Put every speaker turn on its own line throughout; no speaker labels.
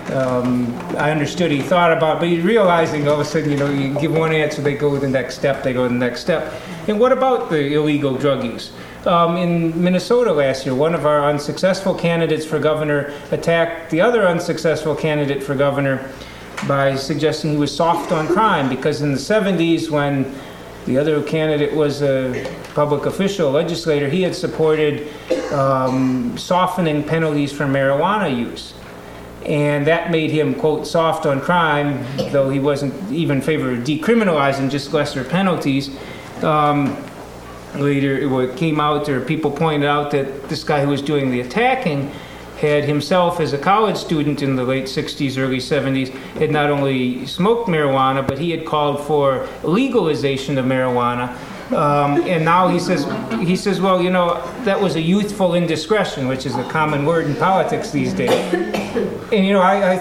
I understood he thought about it, but he's realizing all of a sudden, you give one answer, they go to the next step, they go to the next step. And what about the illegal drug use? In Minnesota last year, one of our unsuccessful candidates for governor attacked the other unsuccessful candidate for governor by suggesting he was soft on crime, because in the 70s, when the other candidate was a public official, legislator, he had supported softening penalties for marijuana use. And that made him, quote, soft on crime, though he wasn't even in favor of decriminalizing, just lesser penalties. Later, it came out, or people pointed out, that this guy who was doing the attacking had himself, as a college student in the late 60s, early 70s, had not only smoked marijuana, but he had called for legalization of marijuana. And now he says, well, that was a youthful indiscretion, which is a common word in politics these days. And,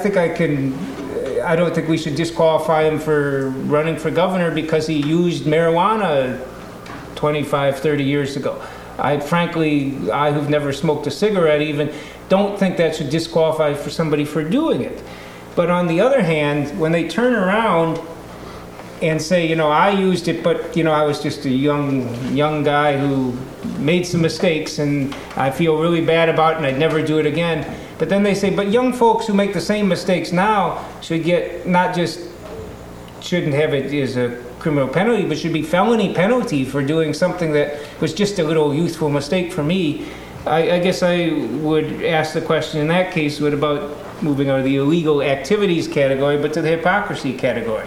I don't think we should disqualify him for running for governor because he used marijuana 25, 30 years ago. I who've never smoked a cigarette even, don't think that should disqualify for somebody for doing it. But on the other hand, when they turn around and say, I used it, but, I was just a young guy who made some mistakes and I feel really bad about it and I'd never do it again. But then they say, but young folks who make the same mistakes now should get, shouldn't have it as a criminal penalty, but should be felony penalty for doing something that was just a little youthful mistake for me. I guess I would ask the question in that case, what about moving out of the illegal activities category, but to the hypocrisy category?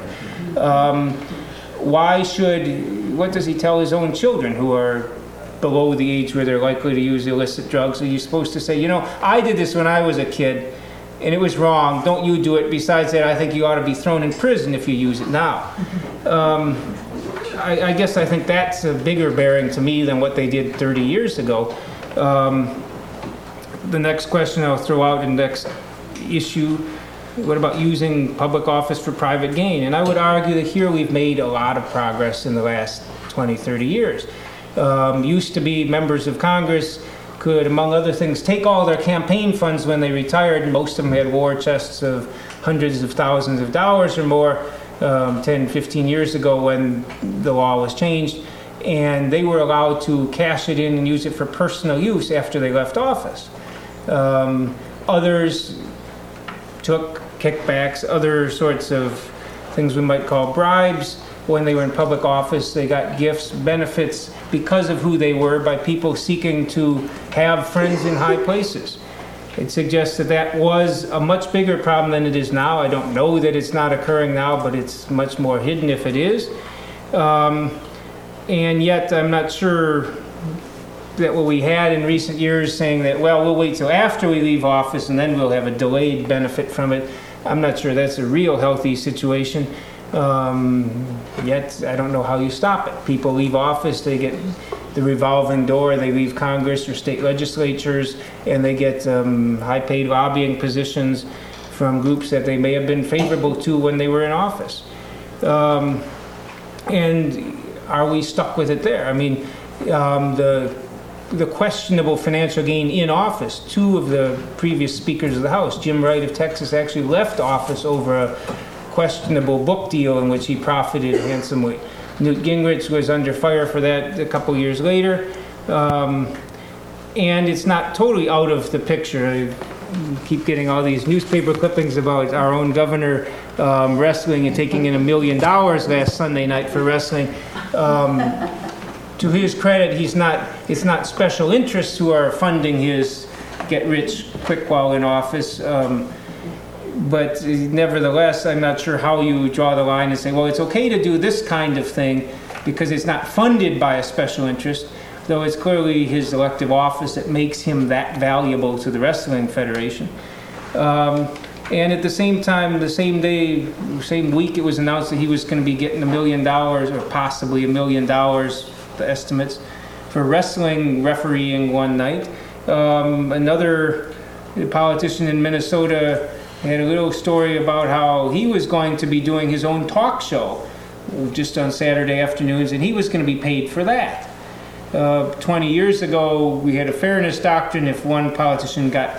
What does he tell his own children who are below the age where they're likely to use illicit drugs? Are you supposed to say, I did this when I was a kid and it was wrong, don't you do it. Besides that, I think you ought to be thrown in prison if you use it now. I guess I think that's a bigger bearing to me than what they did 30 years ago. The next question I'll throw out in the next issue, what about using public office for private gain? And I would argue that here we've made a lot of progress in the last 20, 30 years. Used to be members of Congress could, among other things, take all their campaign funds when they retired. Most of them had war chests of hundreds of thousands of dollars or more 10, 15 years ago when the law was changed. And they were allowed to cash it in and use it for personal use after they left office. Others took kickbacks, other sorts of things we might call bribes. When they were in public office, they got gifts, benefits because of who they were by people seeking to have friends in high places. It suggests that was a much bigger problem than it is now. I don't know that it's not occurring now, but it's much more hidden if it is. And yet I'm not sure that what we had in recent years saying that, well, we'll wait till after we leave office and then we'll have a delayed benefit from it. I'm not sure that's a real healthy situation. Yet I don't know how you stop it. People leave office, they get the revolving door, they leave Congress or state legislatures, and they get high-paid lobbying positions from groups that they may have been favorable to when they were in office. And are we stuck with it there? I mean, the questionable financial gain in office, two of the previous speakers of the House, Jim Wright of Texas, actually left office over a questionable book deal in which he profited handsomely. Newt Gingrich was under fire for that a couple years later. And it's not totally out of the picture. I keep getting all these newspaper clippings about our own governor wrestling and taking in $1 million last Sunday night for wrestling. To his credit, it's not special interests who are funding his get rich quick while in office. But nevertheless, I'm not sure how you draw the line and say, well, it's okay to do this kind of thing because it's not funded by a special interest, though it's clearly his elective office that makes him that valuable to the Wrestling Federation. And at the same time, the same day, same week, it was announced that he was going to be getting $1 million or possibly $1 million, the estimates, for wrestling refereeing one night. Another politician in Minnesota had a little story about how he was going to be doing his own talk show just on Saturday afternoons, and he was going to be paid for that. 20 years ago, we had a fairness doctrine. If one politician got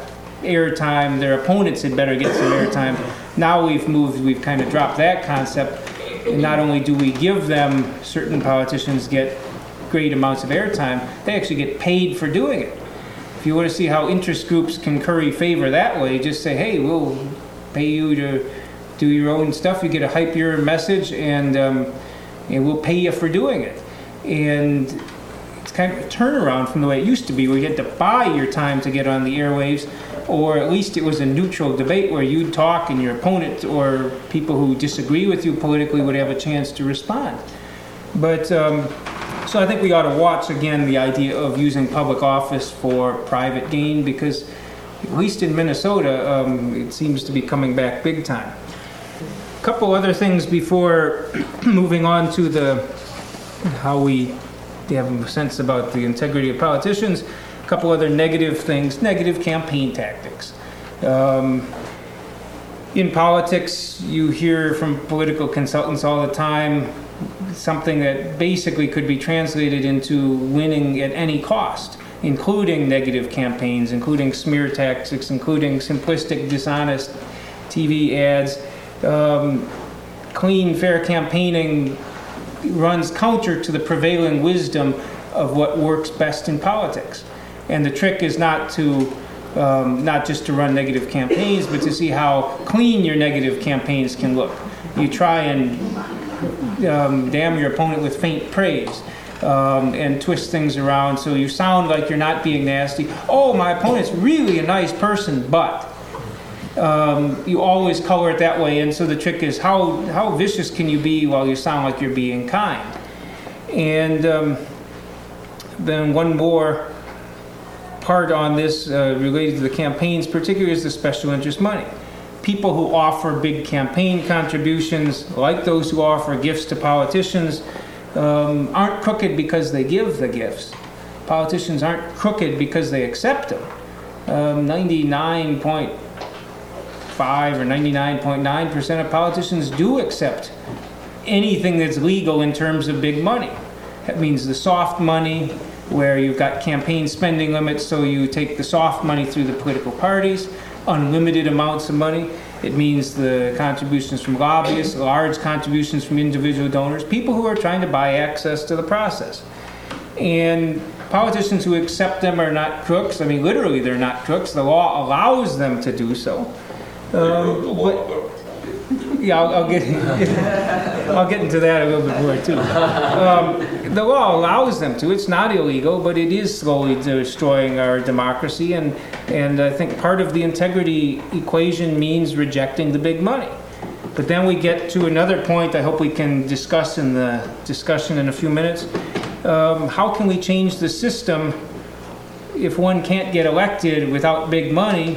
airtime, their opponents had better get some airtime. Now we've kind of dropped that concept, and not only do we give them, certain politicians get great amounts of airtime, they actually get paid for doing it. If you want to see how interest groups can curry favor that way, just say, hey, we'll pay you to do your own stuff. You get to hype your message, and we'll pay you for doing it. And it's kind of a turnaround from the way it used to be, where you had to buy your time to get on the airwaves, or at least it was a neutral debate where you'd talk and your opponent or people who disagree with you politically would have a chance to respond. But so I think we ought to watch again the idea of using public office for private gain, because at least in Minnesota, it seems to be coming back big time. A couple other things before moving on to how we have a sense about the integrity of politicians. A couple other negative things, negative campaign tactics. In politics, you hear from political consultants all the time something that basically could be translated into winning at any cost, including negative campaigns, including smear tactics, including simplistic, dishonest TV ads. Clean, fair campaigning runs counter to the prevailing wisdom of what works best in politics. And the trick is not just to run negative campaigns, but to see how clean your negative campaigns can look. You try and damn your opponent with faint praise, and twist things around so you sound like you're not being nasty. Oh, my opponent's really a nice person, but you always color it that way. And so the trick is how vicious can you be while you sound like you're being kind? And then one more part on this related to the campaigns, particularly is the special interest money. People who offer big campaign contributions, like those who offer gifts to politicians, aren't crooked because they give the gifts. Politicians aren't crooked because they accept them. 99.5 or 99.9% of politicians do accept anything that's legal in terms of big money. That means the soft money, where you've got campaign spending limits, so you take the soft money through the political parties, unlimited amounts of money. It means the contributions from lobbyists, large contributions from individual donors, people who are trying to buy access to the process. And politicians who accept them are not crooks. I mean, literally, they're not crooks. The law allows them to do so. Yeah, I'll get into that a little bit more too. The law allows them to. It's not illegal, but it is slowly destroying our democracy. And I think part of the integrity equation means rejecting the big money. But then we get to another point I hope we can discuss in the discussion in a few minutes. How can we change the system if one can't get elected without big money?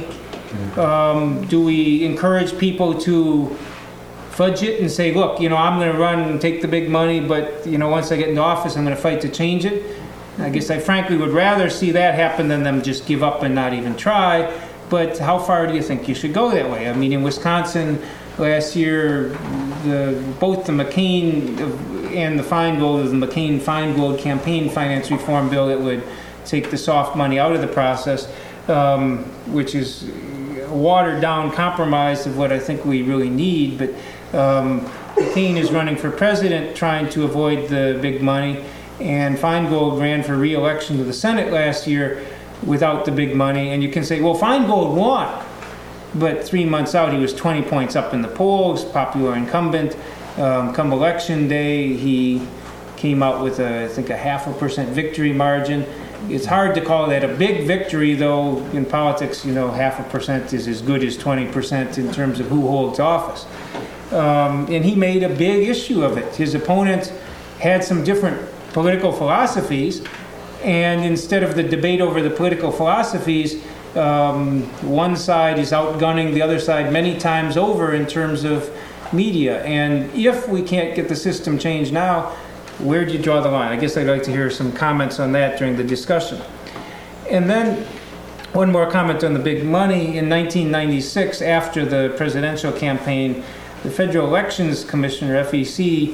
Do we encourage people to fudge it and say, look, I'm going to run and take the big money, but, once I get into office, I'm going to fight to change it? I guess I frankly would rather see that happen than them just give up and not even try. But how far do you think you should go that way? I mean, in Wisconsin last year, both the McCain and the Feingold, the McCain-Feingold campaign finance reform bill that would take the soft money out of the process, which is a watered-down compromise of what I think we really need. But McCain is running for president, trying to avoid the big money, and Feingold ran for re-election to the Senate last year without the big money. And you can say, well, Feingold won, but 3 months out he was 20 points up in the polls, popular incumbent. Come election day, he came out with I think a 0.5% victory margin. It's hard to call that a big victory, though. In politics, 0.5% is as good as 20% in terms of who holds office. And he made a big issue of it. His opponent had some different political philosophies, and instead of the debate over the political philosophies, one side is outgunning the other side many times over in terms of media. And if we can't get the system changed now, where do you draw the line? I guess I'd like to hear some comments on that during the discussion. And then one more comment on the big money. In 1996, after the presidential campaign, the Federal Elections Commissioner, FEC,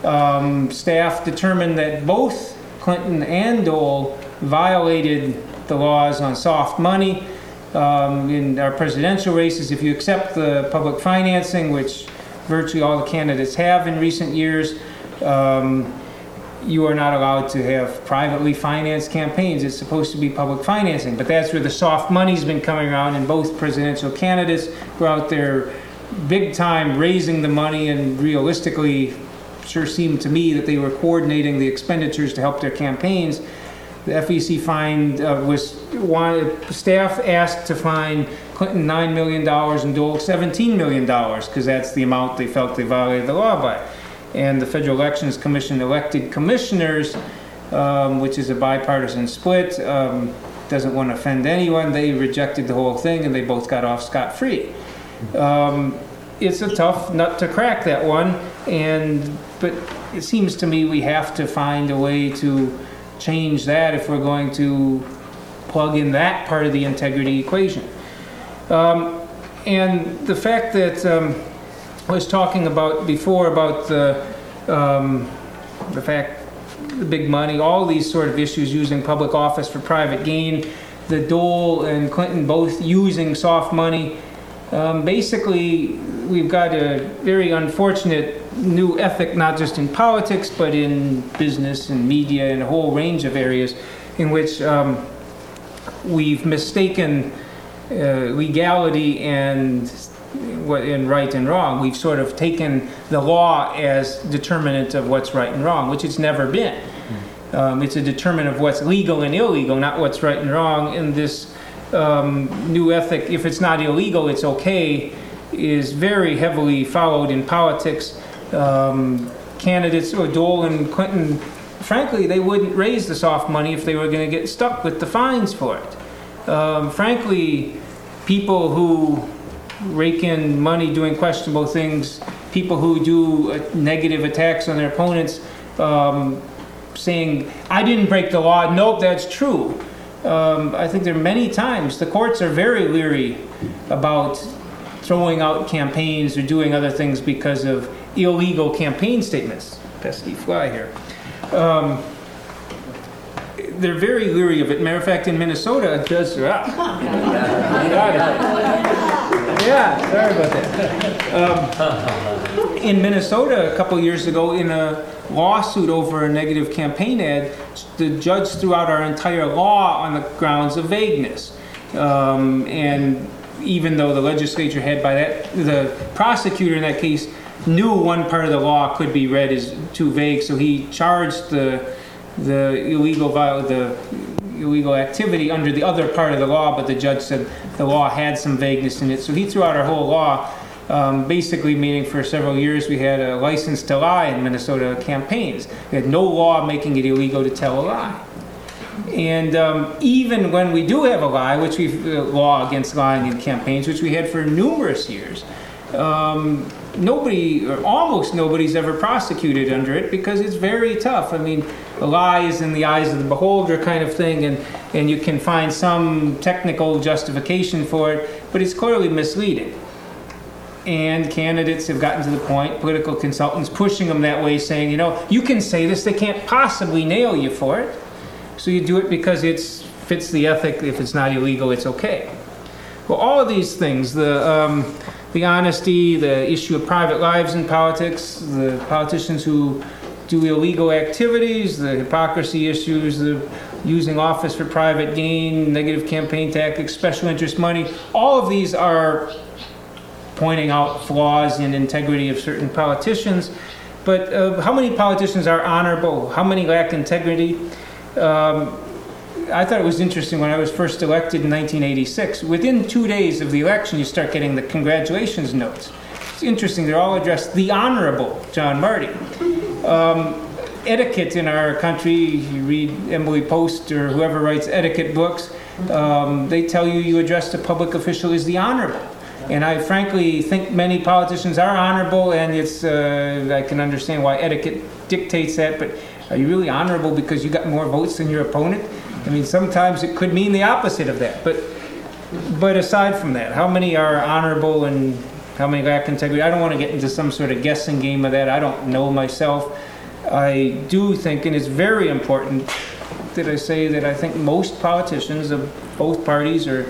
staff determined that both Clinton and Dole violated the laws on soft money. in our presidential races, if you accept the public financing, which virtually all the candidates have in recent years, you are not allowed to have privately financed campaigns. It's supposed to be public financing, but that's where the soft money's been coming around, and both presidential candidates were out there big time raising the money, and realistically sure seemed to me that they were coordinating the expenditures to help their campaigns. The FEC staff asked to fine Clinton $9 million and Dole $17 million because that's the amount they felt they violated the law by. And the Federal Elections Commission elected commissioners, which is a bipartisan split, doesn't want to offend anyone. They rejected the whole thing and they both got off scot-free. It's a tough nut to crack, that one, but it seems to me we have to find a way to change that if we're going to plug in that part of the integrity equation. And the fact that I was talking about before about the fact, the big money, all these sort of issues using public office for private gain, the Dole and Clinton both using soft money. Basically, we've got a very unfortunate new ethic, not just in politics, but in business and media and a whole range of areas in which we've mistaken legality and right and wrong. We've sort of taken the law as determinant of what's right and wrong, which it's never been. It's a determinant of what's legal and illegal, not what's right and wrong. And this new ethic, if it's not illegal, it's okay, is very heavily followed in politics. Candidates, or Dole and Clinton, frankly, they wouldn't raise the soft money if they were going to get stuck with the fines for it. Frankly, people who rake in money doing questionable things, people who do negative attacks on their opponents, saying, I didn't break the law. Nope, that's true. I think there are many times the courts are very leery about throwing out campaigns or doing other things because of illegal campaign statements. Pesky fly here. They're very leery of it. Matter of fact, in Minnesota, a judge, got it. Yeah, sorry about that. In Minnesota, a couple years ago, in a lawsuit over a negative campaign ad, the judge threw out our entire law on the grounds of vagueness. And even though the legislature had by that, the prosecutor in that case knew one part of the law could be read as too vague, so he charged the illegal activity under the other part of the law, but the judge said the law had some vagueness in it, so he threw out our whole law, basically meaning for several years we had a license to lie in Minnesota campaigns. We had no law making it illegal to tell a lie. And even when we do have a lie, which we've law against lying in campaigns, which we had for numerous years, nobody, or almost nobody's ever prosecuted under it because it's very tough. I mean, a lie is in the eyes of the beholder kind of thing, and you can find some technical justification for it, but it's clearly misleading. And candidates have gotten to the point, political consultants pushing them that way, saying, you can say this, they can't possibly nail you for it. So you do it because it fits the ethic. If it's not illegal, it's okay. Well, all of these things, the honesty, the issue of private lives in politics, the politicians who do illegal activities, the hypocrisy issues, the using office for private gain, negative campaign tactics, special interest money, all of these are pointing out flaws in integrity of certain politicians. But how many politicians are honorable? How many lack integrity? I thought it was interesting when I was first elected in 1986. Within 2 days of the election, you start getting the congratulations notes. It's interesting. They're all addressed, the Honorable John Marty. Etiquette in our country, you read Emily Post or whoever writes etiquette books, they tell you address a public official as the Honorable. And I frankly think many politicians are honorable, and it's I can understand why etiquette dictates that, but are you really honorable because you got more votes than your opponent? I mean, sometimes it could mean the opposite of that. But aside from that, how many are honorable and how many lack integrity? I don't want to get into some sort of guessing game of that. I don't know myself. I do think, and it's very important that I say that I think most politicians of both parties are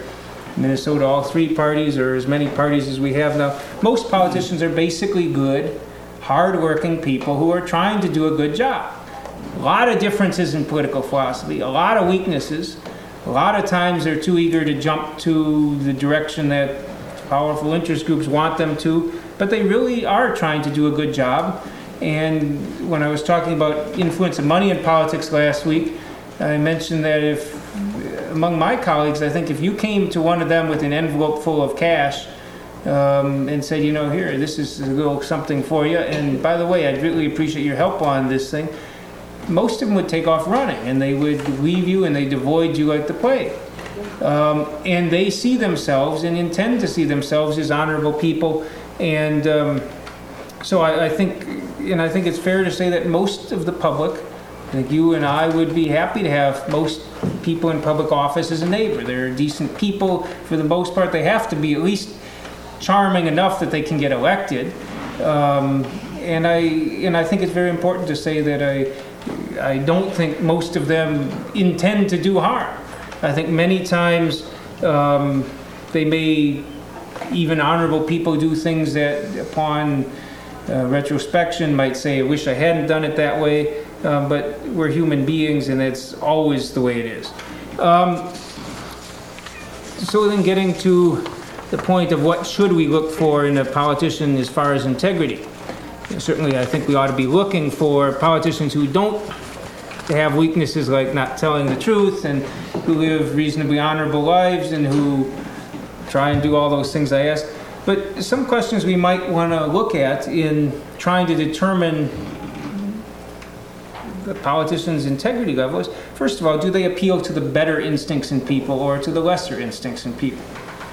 Minnesota, all three parties, or as many parties as we have now, most politicians are basically good, hard-working people who are trying to do a good job. A lot of differences in political philosophy, a lot of weaknesses. A lot of times they're too eager to jump to the direction that powerful interest groups want them to, but they really are trying to do a good job. And when I was talking about influence of money in politics last week, I mentioned that if, among my colleagues, I think if you came to one of them with an envelope full of cash and said, you know, here, this is a little something for you, and by the way, I'd really appreciate your help on this thing, most of them would take off running, and they would leave you and they'd avoid you like the plague. And they see themselves and intend to see themselves as honorable people. And so I think it's fair to say that most of the public, I think you and I would be happy to have most people in public office as a neighbor. They're decent people for the most part. They have to be at least charming enough that they can get elected. And I think it's very important to say that I don't think most of them intend to do harm. I think many times they may, even honorable people, do things that upon retrospection might say, I wish I hadn't done it that way, but we're human beings and that's always the way it is. So then getting to the point of what should we look for in a politician as far as integrity. Certainly I think we ought to be looking for politicians who don't have weaknesses like not telling the truth and who live reasonably honorable lives and who try and do all those things I asked. But some questions we might want to look at in trying to determine the politician's integrity level is, first of all, do they appeal to the better instincts in people or to the lesser instincts in people?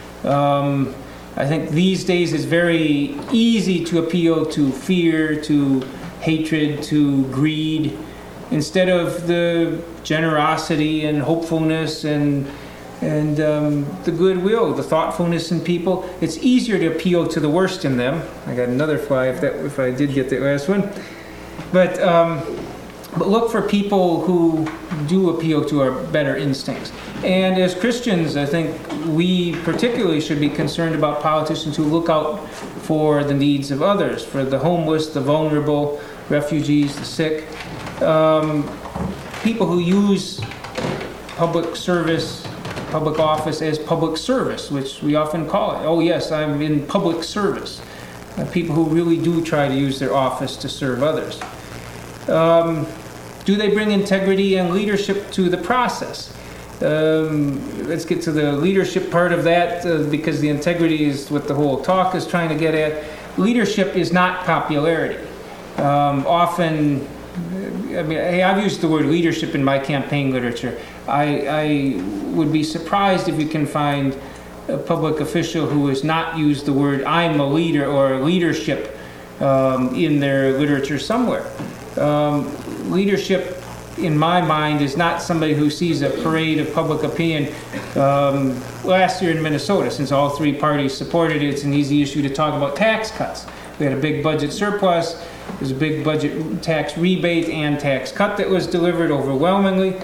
I think these days it's very easy to appeal to fear, to hatred, to greed, instead of the generosity and hopefulness and the goodwill, the thoughtfulness in people. It's easier to appeal to the worst in them. I got another fly if I did get that last one. But look for people who do appeal to our better instincts. And as Christians, I think we particularly should be concerned about politicians who look out for the needs of others, for the homeless, the vulnerable, refugees, the sick. People who use public service, public office as public service, which we often call it. Oh yes, I'm in public service. People who really do try to use their office to serve others. Do they bring integrity and leadership to the process? Let's get to the leadership part of that because the integrity is what the whole talk is trying to get at. Leadership is not popularity. Often, I mean, hey, I've used the word leadership in my campaign literature. I would be surprised if you can find a public official who has not used the word I'm a leader or leadership in their literature somewhere. Leadership, in my mind, is not somebody who sees a parade of public opinion. Last year in Minnesota, since all three parties supported it, it's an easy issue to talk about tax cuts. We had a big budget surplus. There's a big budget tax rebate and tax cut that was delivered overwhelmingly.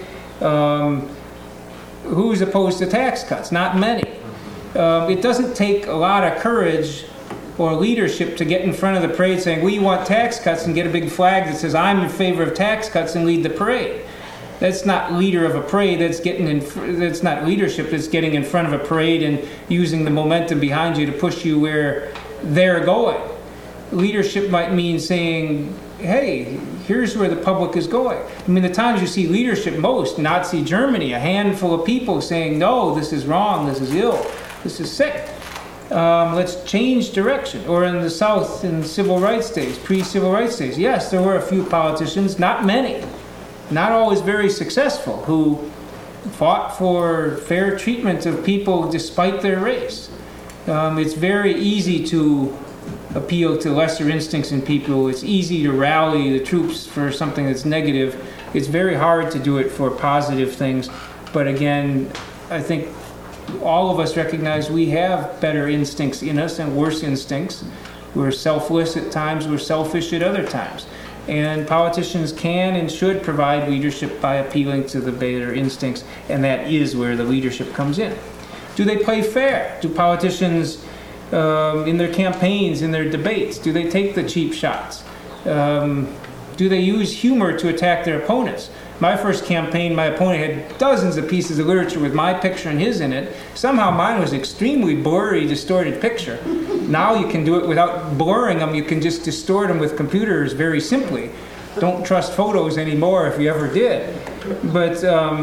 Who's opposed to tax cuts? Not many. It doesn't take a lot of courage or leadership to get in front of the parade saying, we want tax cuts, and get a big flag that says, I'm in favor of tax cuts, and lead the parade. That's not leader of a parade. That's not leadership. That's getting in front of a parade and using the momentum behind you to push you where they're going. Leadership might mean saying, hey, here's where the public is going. I mean, the times you see leadership most, Nazi Germany, a handful of people saying, no, this is wrong, this is ill, this is sick. Let's change direction. Or in the South, in civil rights days, pre-civil rights days, yes, there were a few politicians, not many, not always very successful, who fought for fair treatment of people despite their race. It's very easy to appeal to lesser instincts in people. It's easy to rally the troops for something that's negative. It's very hard to do it for positive things. But again, I think all of us recognize we have better instincts in us and worse instincts. We're selfless at times, we're selfish at other times. And politicians can and should provide leadership by appealing to the better instincts, and that is where the leadership comes in. Do they play fair? Do politicians, in their campaigns, in their debates, do they take the cheap shots? Do they use humor to attack their opponents? My first campaign, my opponent had dozens of pieces of literature with my picture and his in it. Somehow mine was extremely blurry, distorted picture. Now you can do it without blurring them. You can just distort them with computers very simply. Don't trust photos anymore if you ever did. But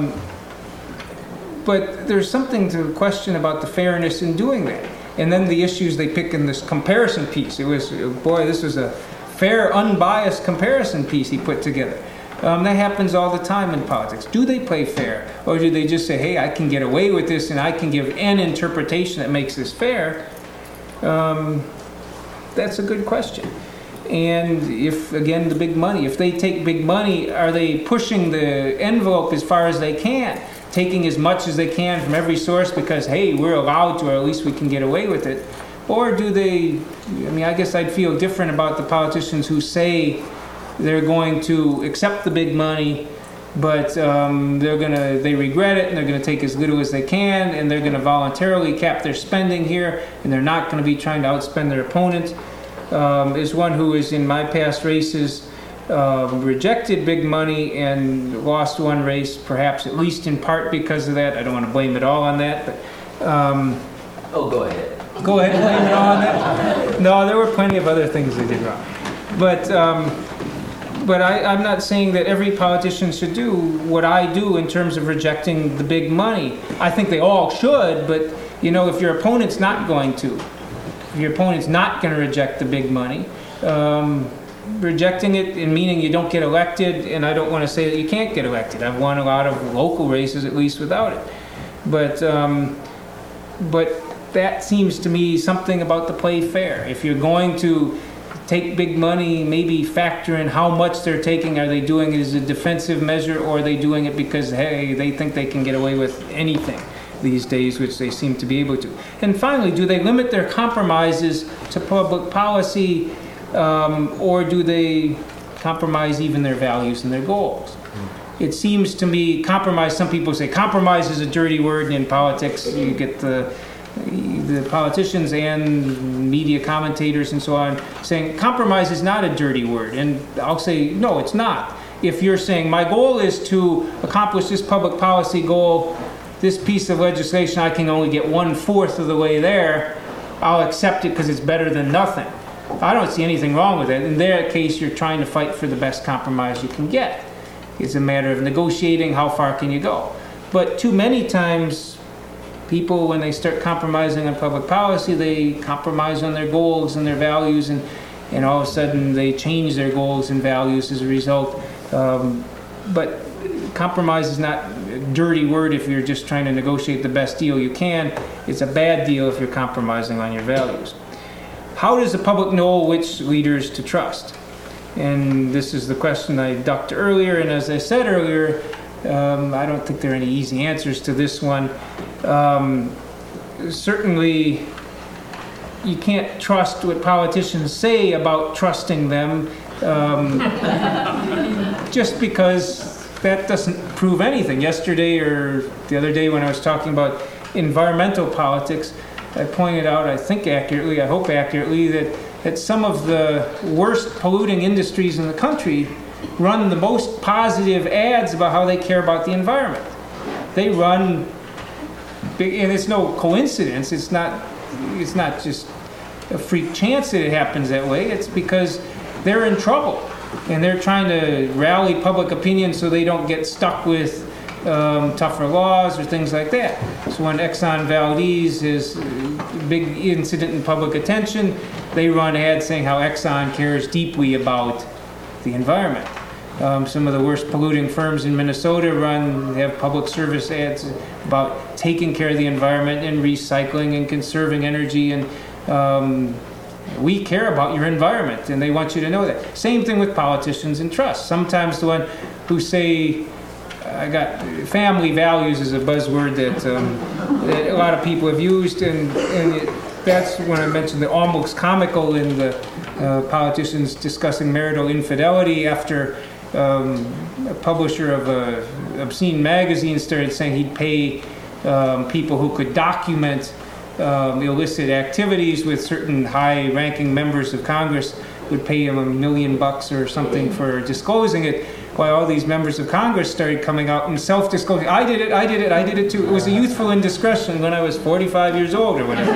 there's something to question about the fairness in doing that. And then the issues they pick in this comparison piece. It was, boy, this was a fair, unbiased comparison piece he put together. That happens all the time in politics. Do they play fair? Or do they just say, hey, I can get away with this and I can give an interpretation that makes this fair? That's a good question. And if, again, the big money, if they take big money, are they pushing the envelope as far as they can? Taking as much as they can from every source because, hey, we're allowed to, or at least we can get away with it? Or do they, I guess I'd feel different about the politicians who say they're going to accept the big money, but they regret it and they're going to take as little as they can and they're going to voluntarily cap their spending here and they're not going to be trying to outspend their opponent. Is one who is in my past races rejected big money and lost one race, perhaps at least in part because of that. I don't want to blame it all on that, but
go ahead.
Go ahead and blame it all on that. No, there were plenty of other things they did wrong, but I'm not saying that every politician should do what I do in terms of rejecting the big money. I think they all should, but if your opponent's not going to, if your opponent's not going to reject the big money, rejecting it and meaning you don't get elected, and I don't want to say that you can't get elected. I've won a lot of local races at least without it, but that seems to me something about the play fair. If you're going to take big money, maybe factor in how much they're taking. Are they doing it as a defensive measure, or are they doing it because, hey, they think they can get away with anything these days, which they seem to be able to? And finally, do they limit their compromises to public policy, or do they compromise even their values and their goals? It seems to me compromise, some people say compromise is a dirty word, and in politics you get the politicians and media commentators and so on saying compromise is not a dirty word, and I'll say no, it's not. If you're saying my goal is to accomplish this public policy goal, this piece of legislation I can only get 1/4 of the way there, I'll accept it because it's better than nothing. I don't see anything wrong with it. In that case, you're trying to fight for the best compromise you can get. It's a matter of negotiating how far can you go. But too many times people, when they start compromising on public policy, they compromise on their goals and their values, and all of a sudden they change their goals and values as a result. But compromise is not a dirty word if you're just trying to negotiate the best deal you can. It's a bad deal if you're compromising on your values. How does the public know which leaders to trust? And this is the question I ducked earlier, and as I said earlier, I don't think there are any easy answers to this one. Certainly, you can't trust what politicians say about trusting them, just because that doesn't prove anything. Yesterday or the other day when I was talking about environmental politics, I pointed out, I think accurately, I hope accurately, that some of the worst polluting industries in the country run the most positive ads about how they care about the environment. They run big, and it's no coincidence. It's not just a freak chance that it happens that way. It's because they're in trouble and they're trying to rally public opinion so they don't get stuck with tougher laws or things like that. So when Exxon Valdez is a big incident in public attention, they run ads saying how Exxon cares deeply about the environment. Some of the worst polluting firms in Minnesota have public service ads about taking care of the environment and recycling and conserving energy, and we care about your environment, and they want you to know that. Same thing with politicians and trust. Sometimes the one who say, family values is a buzzword that a lot of people have used, and that's when I mentioned the almost comical in the politicians discussing marital infidelity after a publisher of a obscene magazine started saying he'd pay people who could document illicit activities with certain high-ranking members of Congress would pay him $1 million or something for disclosing it, while all these members of Congress started coming out and self-disclosing. I did it too. It was a youthful indiscretion when I was 45 years old or whatever.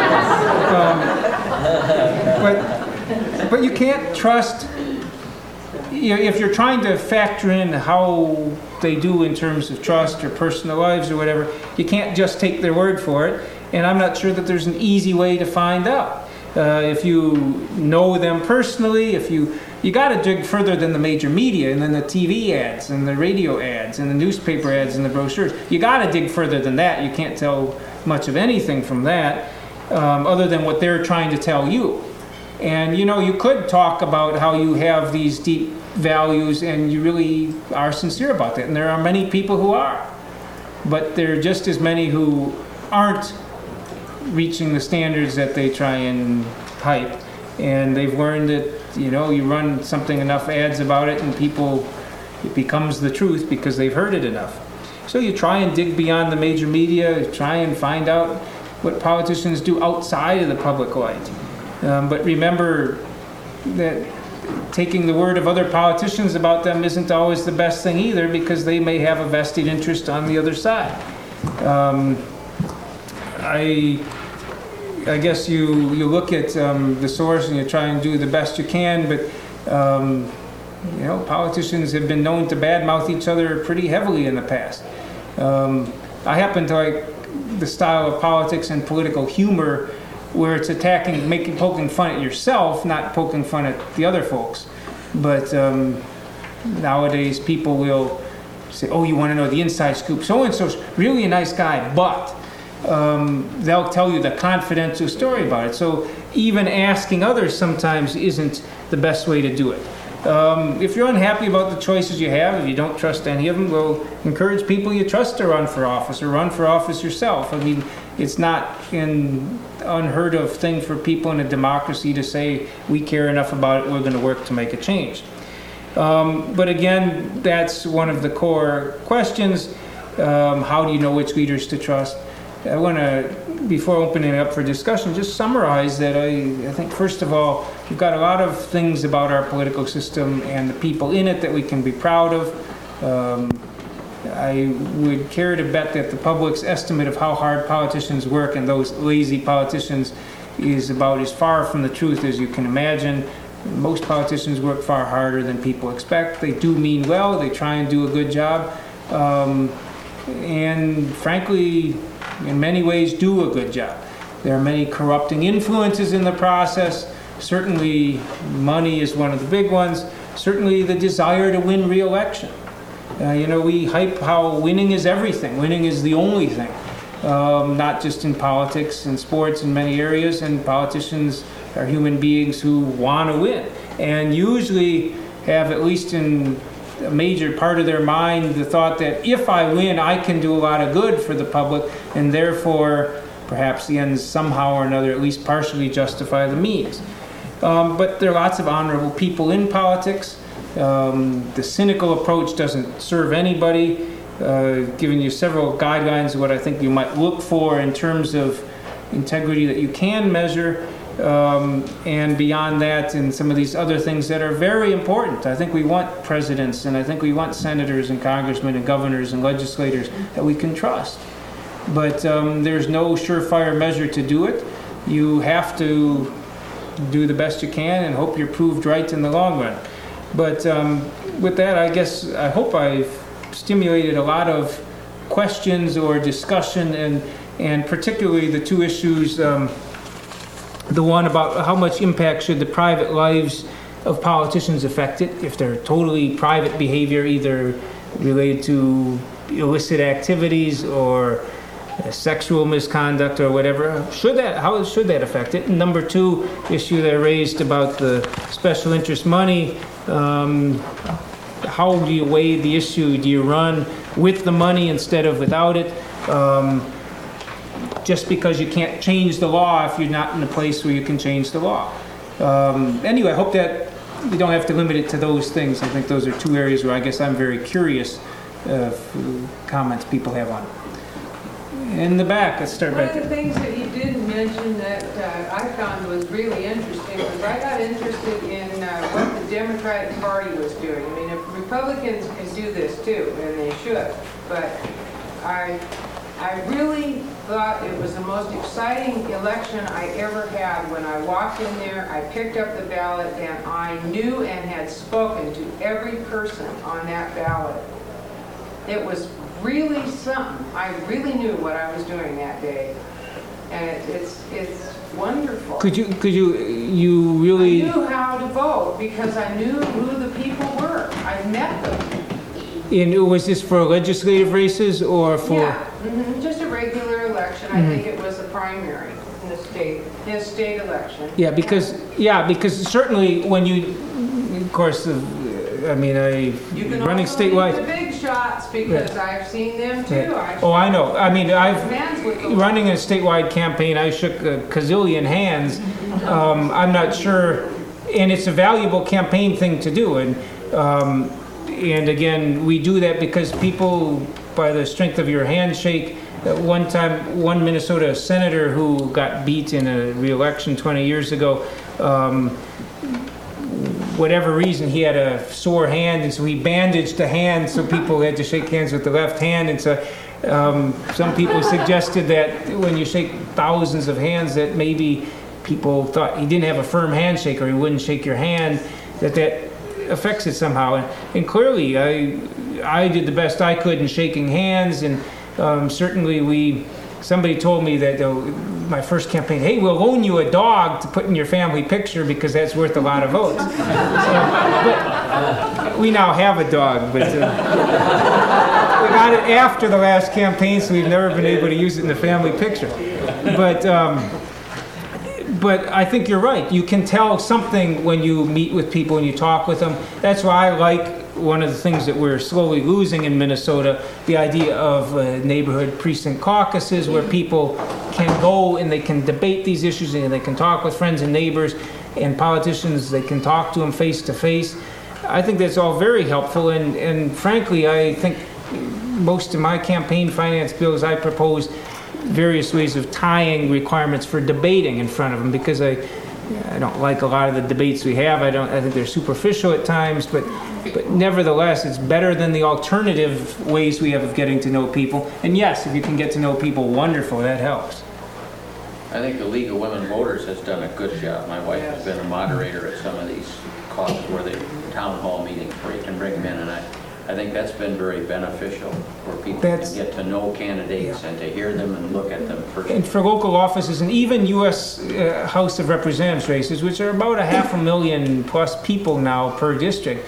But you can't trust, if you're trying to factor in how they do in terms of trust or personal lives or whatever, you can't just take their word for it. And I'm not sure that there's an easy way to find out. If you know them personally, you got to dig further than the major media and then the TV ads and the radio ads and the newspaper ads and the brochures. You got to dig further than that. You can't tell much of anything from that other than what they're trying to tell you. And you could talk about how you have these deep values and you really are sincere about that. And there are many people who are. But there are just as many who aren't reaching the standards that they try and hype. And they've learned that, you run something enough ads about it and it becomes the truth because they've heard it enough. So you try and dig beyond the major media, try and find out what politicians do outside of the public light. But remember that taking the word of other politicians about them isn't always the best thing either, because they may have a vested interest on the other side. I guess you look at the source and you try and do the best you can, but politicians have been known to badmouth each other pretty heavily in the past. I happen to like the style of politics and political humor where it's attacking, poking fun at yourself, not poking fun at the other folks. But nowadays people will say, oh, you want to know the inside scoop? So-and-so's really a nice guy, but they'll tell you the confidential story about it. So even asking others sometimes isn't the best way to do it. If you're unhappy about the choices you have, if you don't trust any of them, well, encourage people you trust to run for office, or run for office yourself. I mean, it's not an unheard of thing for people in a democracy to say, we care enough about it, we're going to work to make a change. But again, that's one of the core questions. How do you know which leaders to trust? I want to, before opening it up for discussion, just summarize that I think, first of all, we've got a lot of things about our political system and the people in it that we can be proud of. I would care to bet that the public's estimate of how hard politicians work and those lazy politicians is about as far from the truth as you can imagine. Most politicians work far harder than people expect. They do mean well. They try and do a good job. And frankly, in many ways do a good job. There are many corrupting influences in the process. Certainly money is one of the big ones. Certainly the desire to win re-election. We hype how winning is everything. Winning is the only thing. Not just in politics and sports, in many areas. And politicians are human beings who want to win. And usually have, at least in a major part of their mind, the thought that if I win, I can do a lot of good for the public, and therefore perhaps the ends somehow or another at least partially justify the means. But there are lots of honorable people in politics. The cynical approach doesn't serve anybody. Giving you several guidelines of what I think you might look for in terms of integrity that you can measure. And beyond that, and some of these other things that are very important. I think we want presidents, and I think we want senators and congressmen and governors and legislators that we can trust. But there's no surefire measure to do it. You have to do the best you can and hope you're proved right in the long run. But with that, I hope I've stimulated a lot of questions or discussion, and particularly the two issues. The one about how much impact should the private lives of politicians affect it, if they're totally private behavior, either related to illicit activities or sexual misconduct or whatever. How should that affect it? And number two issue that I raised about the special interest money, how do you weigh the issue? Do you run with the money instead of without it? Just because you can't change the law if you're not in a place where you can change the law. Anyway, I hope that we don't have to limit it to those things. I think those are two areas where I guess I'm very curious of comments people have on it. In the back, let's start
One
back
of the
there.
things that you did mention that I found was really interesting was I got interested in what the Democratic Party was doing. I mean, if Republicans can do this too, and they should, but I really thought it was the most exciting election I ever had. When I walked in there, I picked up the ballot, and I knew and had spoken to every person on that ballot. It was really something. I really knew what I was doing that day, and it's wonderful.
You really?
I knew how to vote because I knew who the people were. I met them.
And was this for legislative races or for?
Yeah, just a regular election. I think it was a primary in the state election.
Yeah, because certainly when you, of course, I mean,
You can
running
also leave
statewide.
the big shots because I've seen them too.
Yeah. Oh, I know. I mean,
Man's with the-
running a statewide campaign, I shook a gazillion hands. I'm not sure, and it's a valuable campaign thing to do. And again, we do that because people, by the strength of your handshake, at one time, one Minnesota senator who got beat in a re-election 20 years ago, whatever reason, he had a sore hand, and so he bandaged the hand so people had to shake hands with the left hand. And so some people suggested that when you shake thousands of hands, that maybe people thought he didn't have a firm handshake or he wouldn't shake your hand, that affects it somehow. And clearly, I did the best I could in shaking hands, and certainly somebody told me that my first campaign, hey, we'll loan you a dog to put in your family picture because that's worth a lot of votes. But we now have a dog, but we got it after the last campaign, so we've never been able to use it in the family picture. But I think you're right. You can tell something when you meet with people and you talk with them. That's why I like one of the things that we're slowly losing in Minnesota, the idea of neighborhood precinct caucuses where people can go and they can debate these issues and they can talk with friends and neighbors and politicians. They can talk to them face to face. I think that's all very helpful. And frankly, I think most of my campaign finance bills, I propose various ways of tying requirements for debating in front of them, because I don't like a lot of the debates we have. I think they're superficial at times, but nevertheless, it's better than the alternative ways we have of getting to know people. And yes, if you can get to know people, wonderful, that helps.
I think the League of Women Voters has done a good job. My wife has been a moderator at some of these caucus where they town hall meetings where you can bring them in, and I think that's been very beneficial where people can get to know candidates and to hear them and look at them first. And
for local offices and even U.S. House of Representatives races, which are about 500,000 plus people now per district,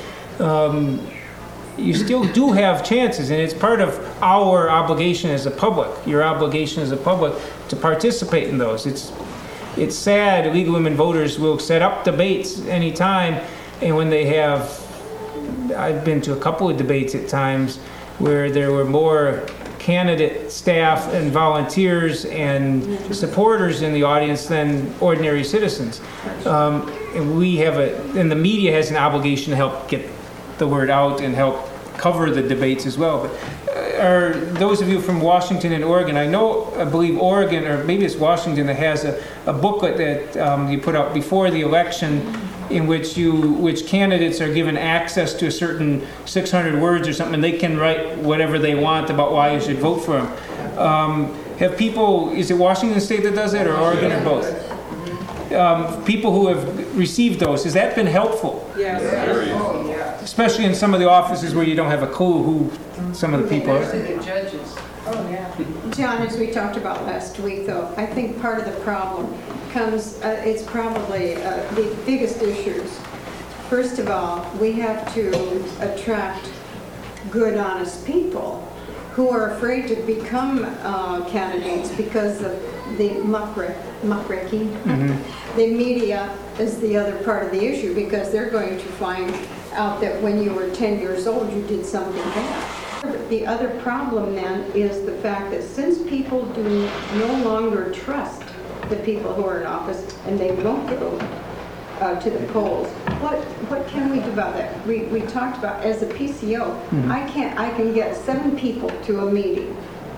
you still do have chances, and it's part of our obligation as a public, your obligation as a public, to participate in those. It's sad League of Women Voters will set up debates anytime, and when they have, I've been to a couple of debates at times where there were more candidate staff and volunteers and supporters in the audience than ordinary citizens. And we have and the media has an obligation to help get the word out and help cover the debates as well. But are those of you from Washington and Oregon, I believe Oregon, or maybe it's Washington, that has a booklet that you put out before the election in which candidates are given access to a certain 600 words or something, and they can write whatever they want about why you should vote for them. Is it Washington State that does that, or Oregon, or both? People who have received those, has that been helpful?
Yes.
Especially in some of the offices where you don't have a clue who some of the people are.
Especially the judges. Oh, yeah.
John, as we talked about last week, though, I think part of the problem comes, it's probably the biggest issues. First of all, we have to attract good, honest people who are afraid to become candidates because of the muckraking. The media is the other part of the issue, because they're going to find out that when you were 10 years old, you did something bad. The other problem then is the fact that since people do no longer trust the people who are in office and they won't go to the polls, what can we do about that? We talked about, as a PCO, I can get 7 people to a meeting,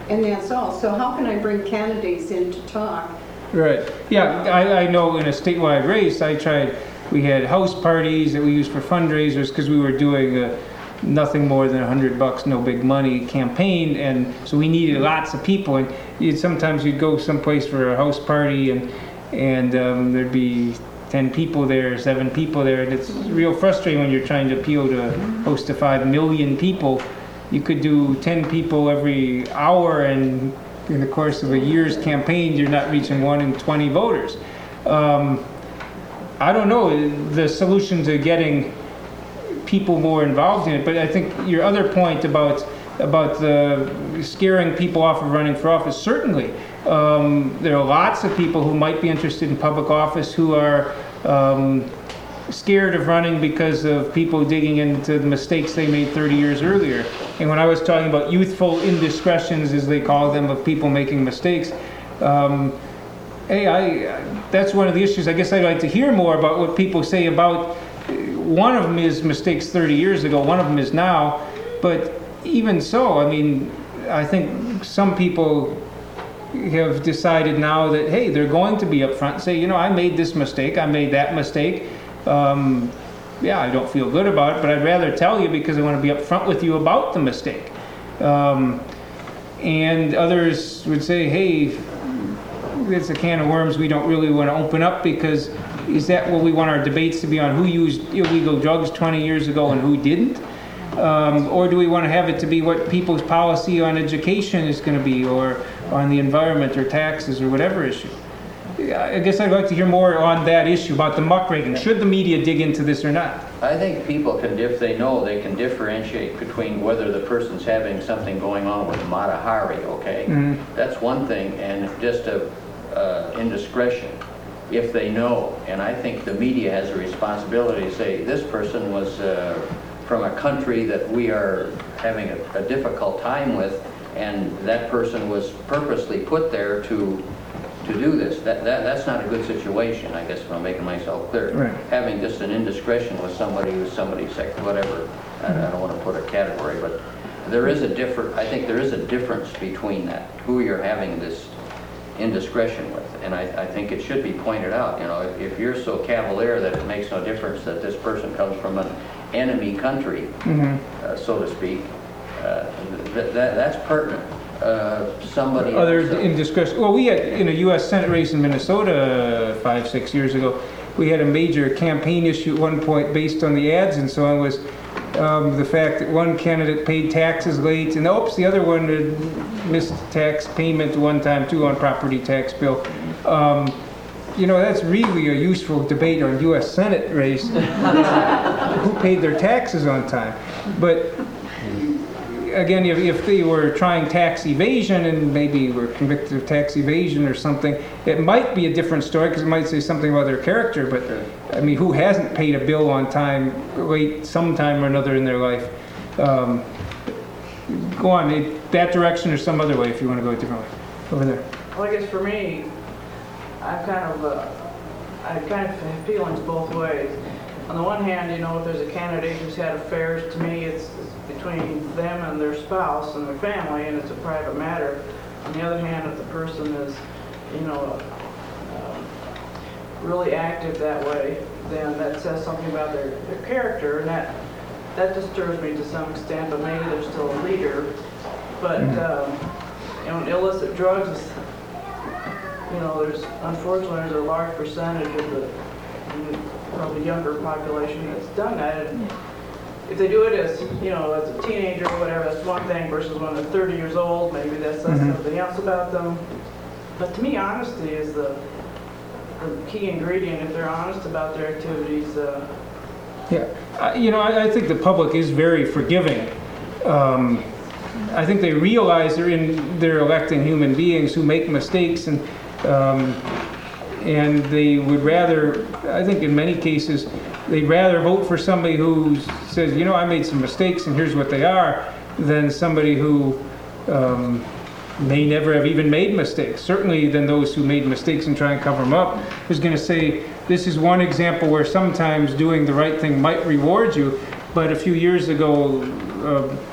and that's all. So how can I bring candidates in to talk?
Right. Yeah, I know in a statewide race, we had house parties that we used for fundraisers because we were doing nothing more than $100, no big money campaign, and so we needed lots of people. And sometimes you'd go someplace for a house party, and there'd be 10 people there, 7 people there, and it's real frustrating when you're trying to appeal to a host of 5 million people. You could do 10 people every hour, and in the course of a year's campaign, you're not reaching 1 in 20 voters. I don't know the solution to getting people more involved in it, but I think your other point about the scaring people off of running for office, certainly. There are lots of people who might be interested in public office who are scared of running because of people digging into the mistakes they made 30 years earlier. And when I was talking about youthful indiscretions, as they call them, of people making mistakes, that's one of the issues. I guess I'd like to hear more about what people say about one of them is mistakes 30 years ago, one of them is now. But even so, I mean, I think some people have decided now that, hey, they're going to be upfront and say, you know, I made this mistake, I made that mistake. Yeah, I don't feel good about it, but I'd rather tell you because I want to be upfront with you about the mistake. And others would say, hey, it's a can of worms we don't really want to open up, because is that what we want our debates to be on, who used illegal drugs 20 years ago and who didn't? Or do we want to have it to be what people's policy on education is going to be, or on the environment or taxes or whatever issue? I guess I'd like to hear more on that issue about the muckraking. Should the media dig into this or not?
I think people can, if they know, they can differentiate between whether the person's having something going on with Mata Hari, okay? Mm-hmm. That's one thing, and just indiscretion, if they know. And I think the media has a responsibility to say, this person was from a country that we are having a difficult time with, and that person was purposely put there to do this. That's not a good situation, I guess, if I'm making myself clear.
Right.
Having just an indiscretion with somebody who's somebody's sex, whatever, I don't want to put a category, but I think there is a difference between that, who you're having this indiscretion with, and I think it should be pointed out. You know, if you're so cavalier that it makes no difference that this person comes from an enemy country, mm-hmm. So to speak, that's pertinent. Somebody
other
else,
indiscretion. Well, we had in a U.S. Senate race in Minnesota 5-6 years ago, we had a major campaign issue at one point based on the ads and so on, was the fact that one candidate paid taxes late, and the other one had missed tax payment one time too on property tax bill. You know, that's really a useful debate on U.S. Senate race, who paid their taxes on time. But again, if they were trying tax evasion and maybe were convicted of tax evasion or something, it might be a different story, because it might say something about their character. But I mean, who hasn't paid a bill on time, late sometime or another in their life? Go on, that direction or some other way if you want to go a different way. Over there.
Well, I guess for me, I kind of have feelings both ways. On the one hand, you know, if there's a candidate who's had affairs, to me it's between them and their spouse and their family, and it's a private matter. On the other hand, if the person is, you know, really active that way, then that says something about their character, and that disturbs me to some extent, but maybe they're still a leader. But, you know, illicit drugs, you know, unfortunately, there's a large percentage of the probably younger population that's done that. And if they do it as, you know, as a teenager or whatever, that's one thing, versus when they're 30 years old, maybe that's something else about them. But to me, honesty is the key ingredient. If they're honest about their activities.
Yeah, you know, I think the public is very forgiving. I think they realize they're electing human beings who make mistakes, and they would rather, I think in many cases, they'd rather vote for somebody who says, you know, I made some mistakes and here's what they are, than somebody who may never have even made mistakes. Certainly than those who made mistakes and try and cover them up. I was going to say, this is one example where sometimes doing the right thing might reward you, but a few years ago,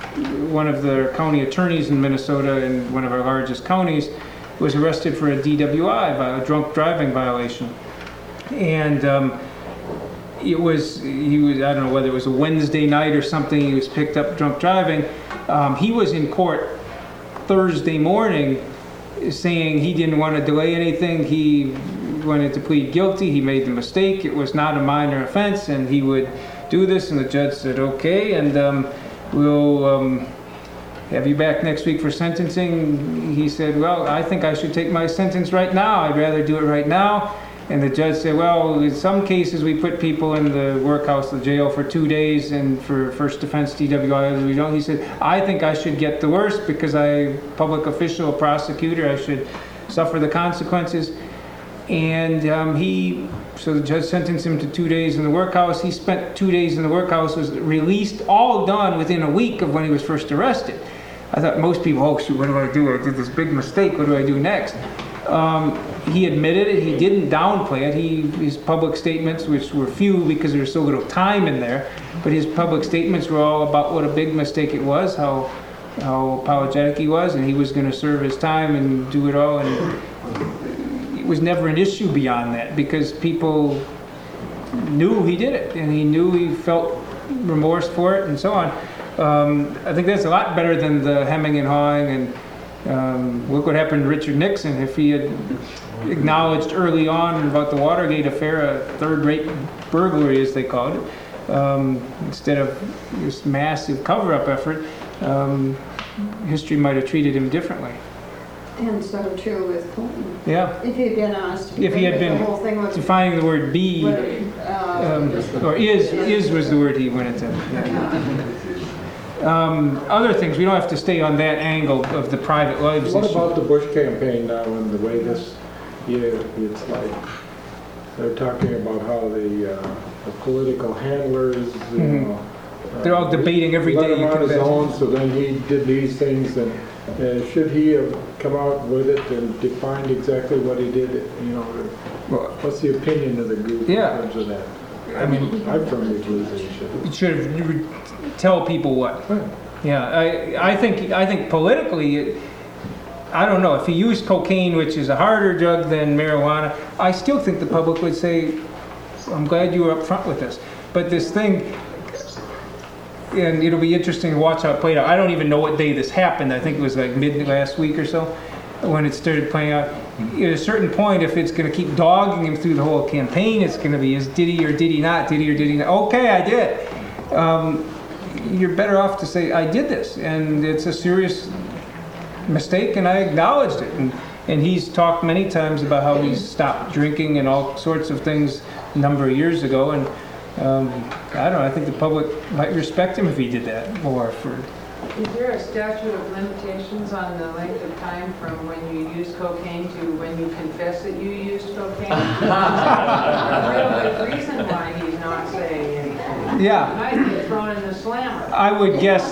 one of the county attorneys in Minnesota, in one of our largest counties, was arrested for a DWI, a drunk driving violation. And he was, I don't know whether it was a Wednesday night or something, he was picked up drunk driving. He was in court Thursday morning saying he didn't want to delay anything. He wanted to plead guilty. He made the mistake. It was not a minor offense, and he would do this. And the judge said, okay, and we'll have you back next week for sentencing. He said, well, I think I should take my sentence right now. I'd rather do it right now. And the judge said, well, in some cases we put people in the workhouse, the jail, for 2 days, and for first offense DWI, we don't. He said, I think I should get the worst because I'm a public official, a prosecutor. I should suffer the consequences. And so the judge sentenced him to 2 days in the workhouse. He spent 2 days in the workhouse, was released, all done within a week of when he was first arrested. I thought most people, oh shoot, what do I do? I did this big mistake, what do I do next? He admitted it, he didn't downplay it. His public statements, which were few because there was so little time in there, but his public statements were all about what a big mistake it was, how apologetic he was, and he was going to serve his time and do it all. And it was never an issue beyond that because people knew he did it, and he knew he felt remorse for it, and so on. I think that's a lot better than the hemming and hawing. And look what happened to Richard Nixon. If he had acknowledged early on about the Watergate affair, a third-rate burglary, as they called it, instead of this massive cover-up effort, history might have treated him differently.
And so too with Clinton.
Yeah.
If he had been honest.
If he had been
the whole thing was,
defining the word be, or is was the word he went into. Other things, we don't have to stay on that angle of the private lives
What
issue.
about the Bush campaign now and the way this year, it's like, they're talking about how the political handlers, you know,
They're all debating every
let
day.
him
You
on
can
his
bet.
own, so then he did these things, and should he have come out with it and defined exactly what he did, you know,
Well,
what's the opinion of the group in
Yeah.
terms of that?
I mean,
I firmly believe that he should.
you should have tell people what. Yeah, I think politically, I don't know, if he used cocaine, which is a harder drug than marijuana, I still think the public would say, I'm glad you were up front with this. But this thing, and it'll be interesting to watch how it played out. I don't even know what day this happened. I think it was like mid last week or so when it started playing out. At a certain point, if it's going to keep dogging him through the whole campaign, it's going to be, did he or did he not, did he or did he not? Okay, I did. You're better off to say, I did this, and it's a serious mistake, and I acknowledged it. And he's talked many times about how he stopped drinking and all sorts of things a number of years ago, and I don't know, I think the public might respect him if he did that more.
Is there a statute of limitations on the length of time from when you use cocaine to when you confess that you used cocaine? A real good reason why he's not saying anything.
Yeah.
He might get thrown in the slammer.
I would guess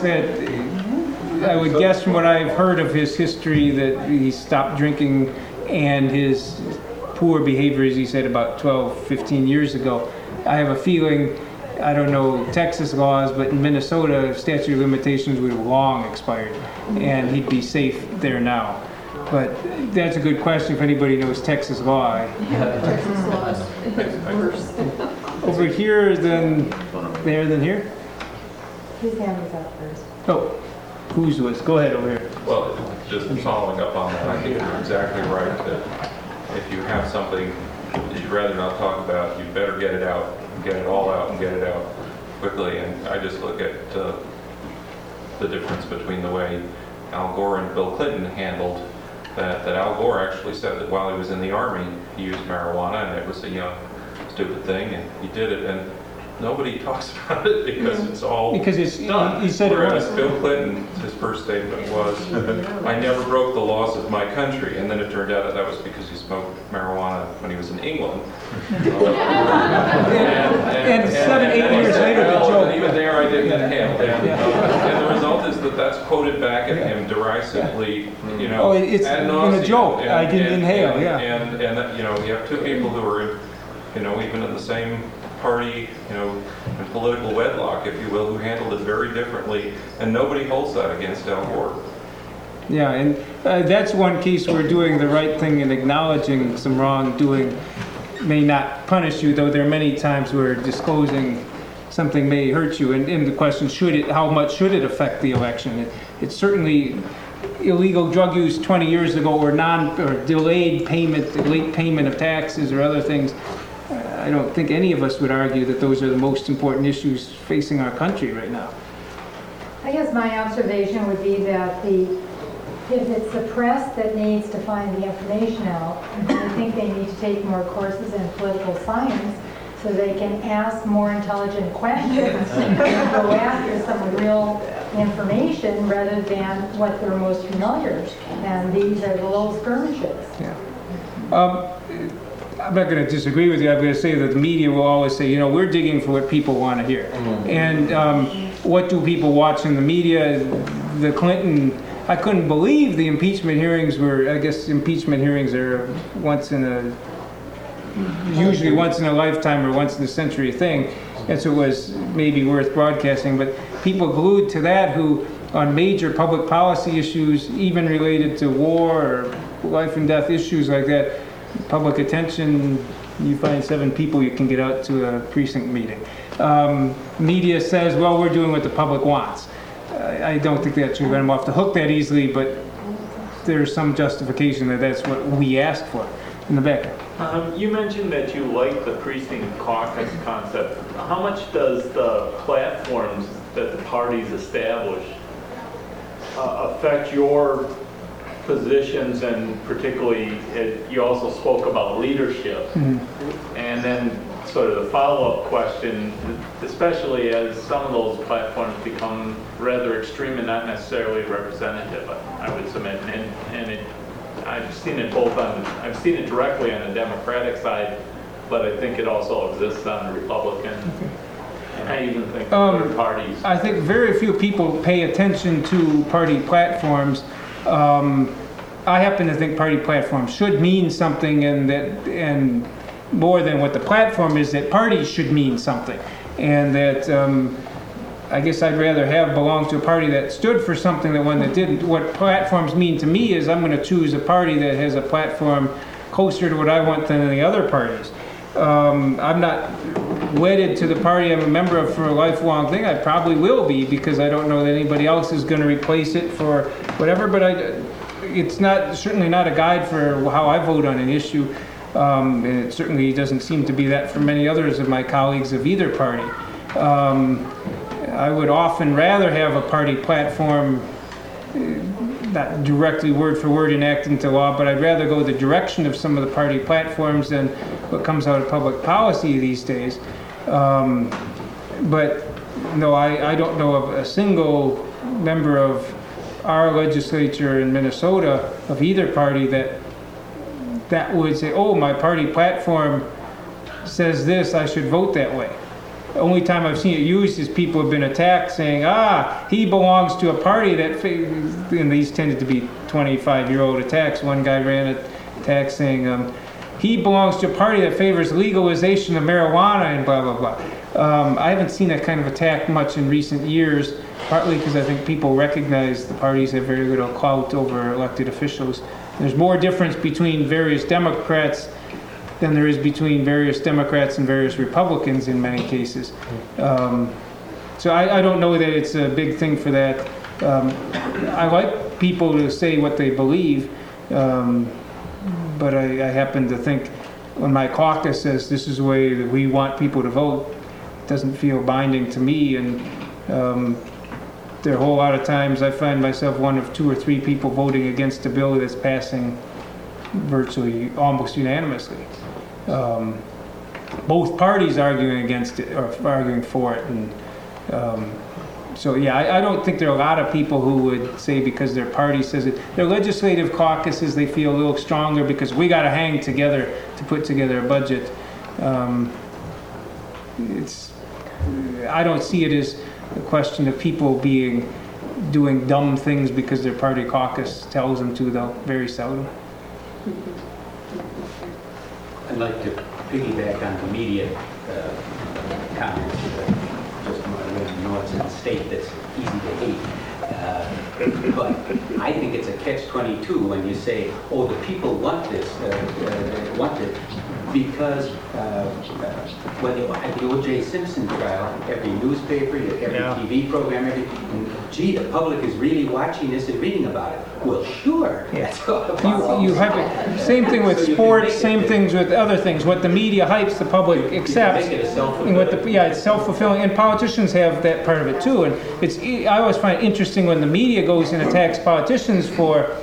from what I've heard of his history that he stopped drinking and his poor behavior, as he said, about 12, 15 years ago. I have a feeling, I don't know Texas laws, but in Minnesota, statute of limitations would have long expired, and he'd be safe there now. But that's a good question if anybody knows Texas law.
Texas laws is worse.
Over here than there than here?
His hand was up first.
Oh, whose was? Go ahead over here.
Well, just following up on that, I think you're exactly right that if you have something that you'd rather not talk about, you better get it out, get it all out, and get it out quickly. And I just look at the difference between the way Al Gore and Bill Clinton handled that Al Gore actually said that while he was in the Army, he used marijuana, and it was a stupid thing, and he did it, and nobody talks about it because it's all
Because
done.
he said it
Whereas
was.
Bill Clinton, his first statement was, I never broke the laws of my country. And then it turned out that was because he smoked marijuana when he was in England.
And 7, 8 years later, the joke.
Even there, I didn't inhale. And the result is that that's quoted back at him derisively,
Oh, it's
ad
in a
nauseam.
joke. I didn't inhale, yeah.
And that, you have two people who are even in the same party, in political wedlock, if you will, who handled it very differently, and nobody holds that against Al Gore.
Yeah, and that's one case where doing the right thing and acknowledging some wrongdoing may not punish you, though there are many times where disclosing something may hurt you. And the question, how much should it affect the election? It's certainly illegal drug use 20 years ago, or delayed payment, late payment of taxes or other things. I don't think any of us would argue that those are the most important issues facing our country right now.
I guess my observation would be that if it's the press that needs to find the information out, I think they need to take more courses in political science so they can ask more intelligent questions and go after some real information rather than what they're most familiar. And these are the little skirmishes.
Yeah. I'm not going to disagree with you. I'm going to say that the media will always say, we're digging for what people want to hear. And what do people watch in the media? The Clinton, I couldn't believe the impeachment hearings were, I guess impeachment hearings are usually once in a lifetime or once in a century thing. And so it was maybe worth broadcasting. But people glued to that who, on major public policy issues, even related to war or life and death issues like that, public attention, you find 7 people you can get out to a precinct meeting. Media says, well, we're doing what the public wants. I don't think that should let them off the hook that easily, but there's some justification that that's what we asked for. In the back.
You mentioned that you like the precinct caucus concept. How much does the platforms that the parties establish affect your positions, and particularly you also spoke about leadership? Mm-hmm. And then sort of the follow-up question, especially as some of those platforms become rather extreme and not necessarily representative, I would submit, I've seen it I've seen it directly on the Democratic side, but I think it also exists on the Republican. And I even think third parties.
I think very few people pay attention to party platforms. I happen to think party platforms should mean something, and more than what the platform is, that parties should mean something, and that I guess I'd rather belong to a party that stood for something than one that didn't. What platforms mean to me is I'm going to choose a party that has a platform closer to what I want than the other parties. I'm not wedded to the party I'm a member of for a lifelong thing. I probably will be, because I don't know that anybody else is going to replace it for whatever, but it's certainly not a guide for how I vote on an issue. And it certainly doesn't seem to be that for many others of my colleagues of either party. I would often rather have a party platform, not directly word for word enacted into law, but I'd rather go the direction of some of the party platforms than what comes out of public policy these days. But no, I don't know of a single member of our legislature in Minnesota of either party that would say, oh, my party platform says this, I should vote that way. The only time I've seen it used is people have been attacked saying, he belongs to a party that, and these tended to be 25-year-old attacks. One guy ran an attack saying, he belongs to a party that favors legalization of marijuana and blah, blah, blah. I haven't seen that kind of attack much in recent years, partly because I think people recognize the parties have very little clout over elected officials. There's more difference between various Democrats than there is between various Democrats and various Republicans in many cases. So I don't know that it's a big thing for that. I like people to say what they believe, but I happen to think when my caucus says this is the way that we want people to vote, it doesn't feel binding to me. And there are a whole lot of times I find myself one of 2 or 3 people voting against a bill that's passing virtually almost unanimously. Both parties arguing against it or arguing for it, and so yeah, I don't think there are a lot of people who would say because their party says it. Their legislative caucuses, they feel a little stronger because we got to hang together to put together a budget. I don't see it as a question of people doing dumb things because their party caucus tells them to, though, very seldom.
I'd like to piggyback on the media comments. Just know it's a state that's easy to hate. But I think it's a catch-22 when you say, oh, the people want this, want it, because when at the O.J. Simpson trial, every newspaper, every TV program, gee, the public is really watching this and reading about it. Well, sure. That's all.
You have it. Same thing with sports. Same things with other things. What the media hypes, the public accepts. And what it's self-fulfilling. And politicians have that part of it too. And I always find it interesting when the media goes and attacks politicians for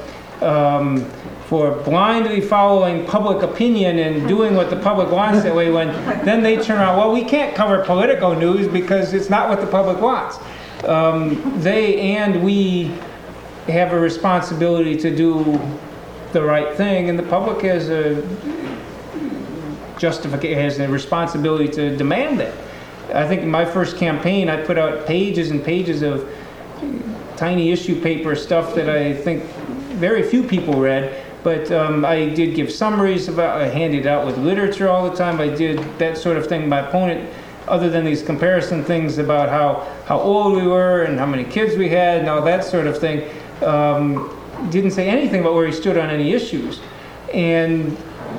blindly following public opinion and doing what the public wants that way, when then they turn around, well, we can't cover political news because it's not what the public wants. They and we have a responsibility to do the right thing, and the public has a responsibility to demand that. I think in my first campaign, I put out pages and pages of tiny issue paper stuff that I think very few people read. But I did give summaries I handed out with literature all the time. I did that sort of thing. My opponent, other than these comparison things about how old we were and how many kids we had and all that sort of thing, didn't say anything about where he stood on any issues. And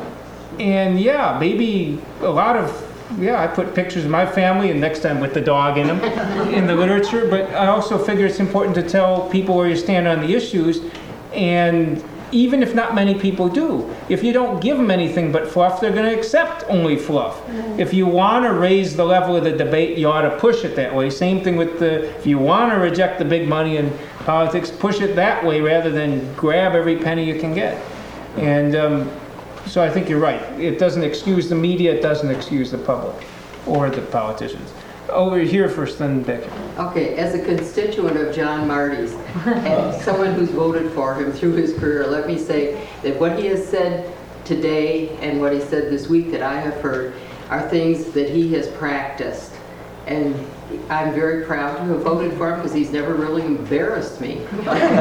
maybe a lot of, I put pictures of my family, and next time with the dog in them, in the literature. But I also figure it's important to tell people where you stand on the issues. And even if not many people do, if you don't give them anything but fluff, they're going to accept only fluff. If you want to raise the level of the debate, you ought to push it that way. Same thing with if you want to reject the big money in politics, push it that way rather than grab every penny you can get. And so I think you're right. It doesn't excuse the media, it doesn't excuse the public or the politicians. Over here first, then Becky.
Okay, as a constituent of John Marty's and someone who's voted for him through his career, let me say that what he has said today and what he said this week that I have heard are things that he has practiced. And I'm very proud to have voted for him because he's never really embarrassed me. Like a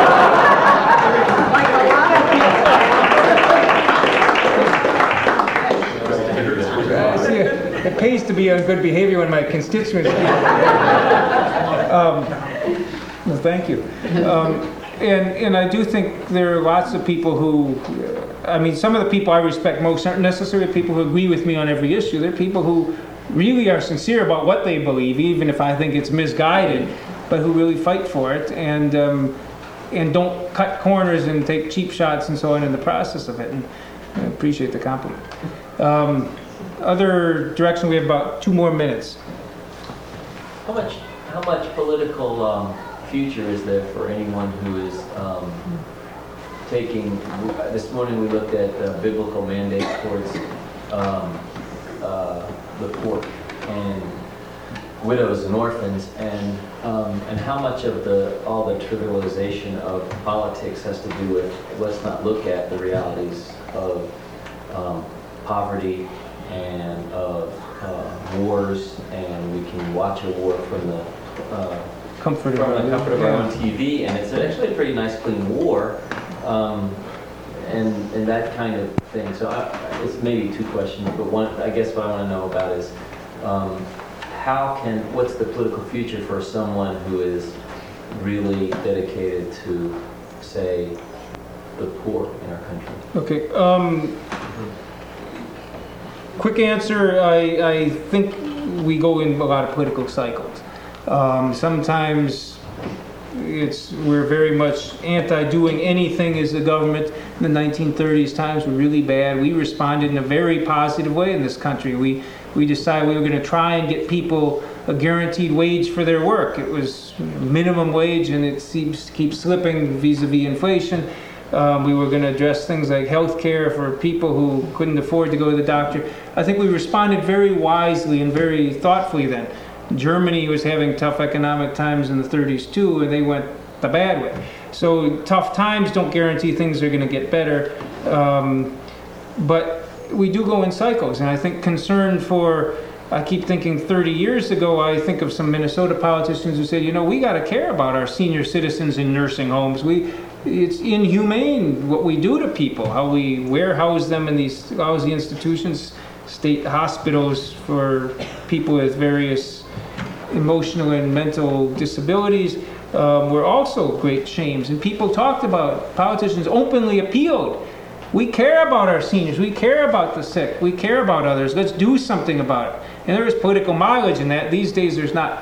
lot of
It pays to be on good behavior when my constituents. Well, thank you. And I do think there are lots of people who, some of the people I respect most aren't necessarily people who agree with me on every issue. They're people who really are sincere about what they believe, even if I think it's misguided, but who really fight for it and don't cut corners and take cheap shots and so on in the process of it. And I appreciate the compliment. Other direction, we have about 2 more minutes.
How much political future is there for anyone who is taking? This morning we looked at biblical mandate towards the poor and widows and orphans, and how much of all the trivialization of politics has to do with let's not look at the realities of poverty and of wars, and we can watch a war from the comfort of our own TV, and it's actually a pretty nice, clean war, and that kind of thing. So it's maybe 2 questions, but one, I guess what I want to know about is what's the political future for someone who is really dedicated to, say, the poor in our country?
Okay. Quick answer, I think we go in a lot of political cycles. Sometimes we're very much anti-doing anything as the government. In the 1930s times were really bad. We responded in a very positive way in this country. We decided we were going to try and get people a guaranteed wage for their work. It was minimum wage, and it seems to keep slipping vis-a-vis inflation. We were going to address things like health care for people who couldn't afford to go to the doctor. I think we responded very wisely and very thoughtfully then. Germany was having tough economic times in the 30s too, and they went the bad way. So tough times don't guarantee things are going to get better. But we do go in cycles, and I think I keep thinking 30 years ago, I think of some Minnesota politicians who said, we got to care about our senior citizens in nursing homes. It's inhumane what we do to people, how we warehouse them in these lousy institutions, state hospitals for people with various emotional and mental disabilities were also great shames. And people talked about, politicians openly appealed. We care about our seniors. We care about the sick. We care about others. Let's do something about it. And there is political mileage in that. These days there's not,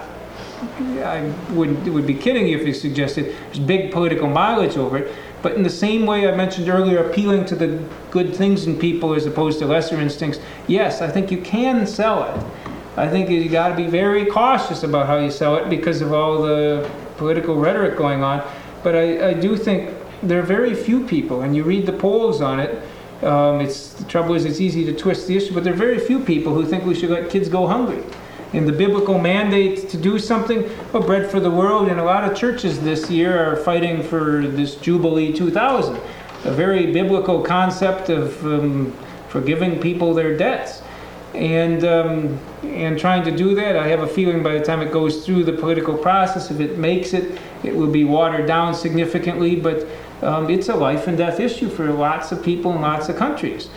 would be kidding you if you suggested there's big political mileage over it. But in the same way I mentioned earlier, appealing to the good things in people as opposed to lesser instincts, yes, I think you can sell it. I think you got to be very cautious about how you sell it because of all the political rhetoric going on. But I do think there are very few people, and you read the polls on it, the trouble is it's easy to twist the issue, but there are very few people who think we should let kids go hungry. And the biblical mandate to do something, bread for the world, and a lot of churches this year are fighting for this Jubilee 2000, a very biblical concept of forgiving people their debts. And trying to do that, I have a feeling by the time it goes through the political process, if it makes it, it will be watered down significantly, but it's a life and death issue for lots of people in lots of countries.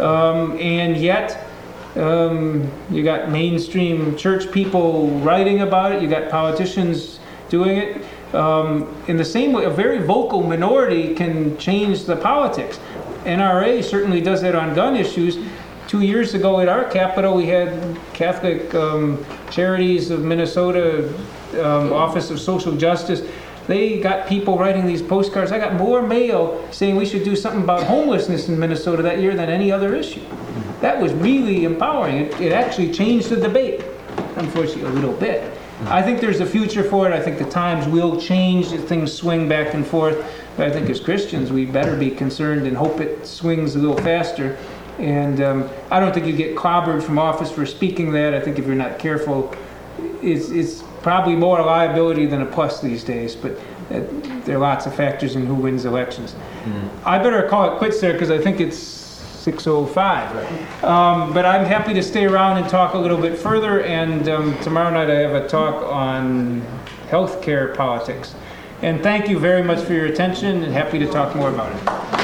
And yet, you got mainstream church people writing about it, you got politicians doing it. In the same way, a very vocal minority can change the politics. NRA certainly does that on gun issues. 2 years ago at our Capitol, we had Catholic Charities of Minnesota, Office of Social Justice. They got people writing these postcards. I got more mail saying we should do something about homelessness in Minnesota that year than any other issue. That was really empowering. It actually changed the debate, unfortunately, a little bit. I think there's a future for it. I think the times will change, things swing back and forth. But I think as Christians, we better be concerned and hope it swings a little faster. And I don't think you get clobbered from office for speaking that. I think if you're not careful, it's probably more a liability than a plus these days. But there are lots of factors in who wins elections. I better call it quits there because I think it's 6:05. But I'm happy to stay around and talk a little bit further. And tomorrow night I have a talk on healthcare politics. And thank you very much for your attention and happy to talk more about it.